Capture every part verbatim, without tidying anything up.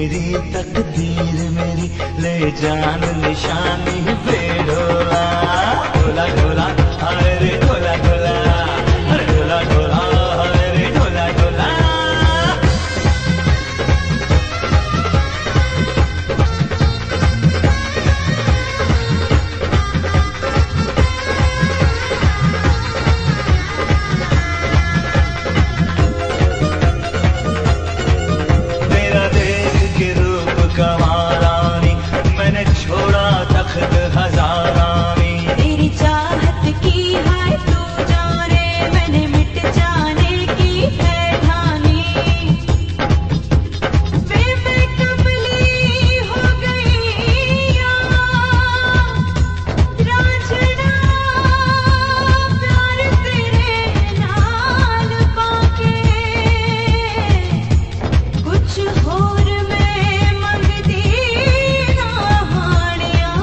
तेरी तकदीर मेरी ले जान निशानी बेडोला। ढोला ढोला हाय रे ढोला ढोला, अरे ढोला ढोला हाय रे ढोला ढोला। तेरा देख के रूप कमारानी, मैंने छोड़ा तख्त हजारानी। तेरी चाहत की है तू जाने, मैंने मिट जाने की है ठानी। वे मैं कमली हो गई यार, रांझना प्यार तेरे नाल पाके। कुछ होर मैं मंगदी ना हानिया,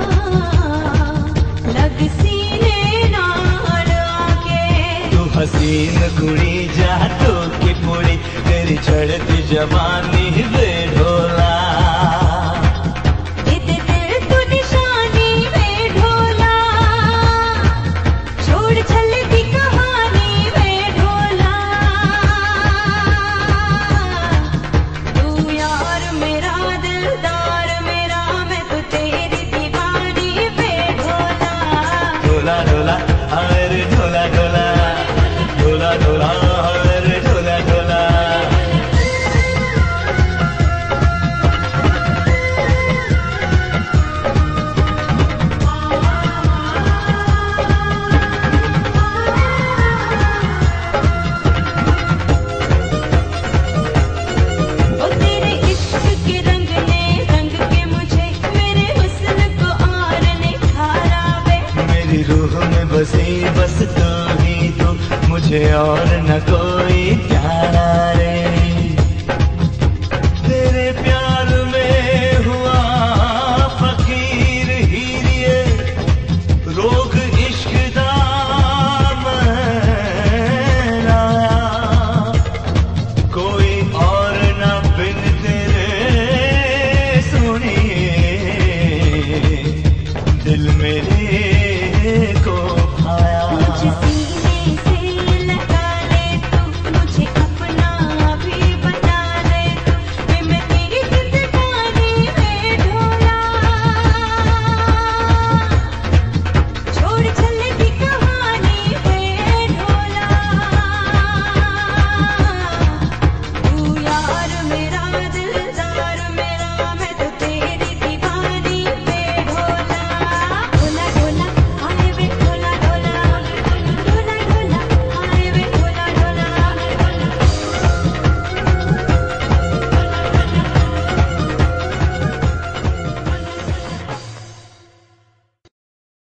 लग सीने नाल आके। तू हसीन कुड़ी जा तो की पूरी, तेरी चढ़ती जवानी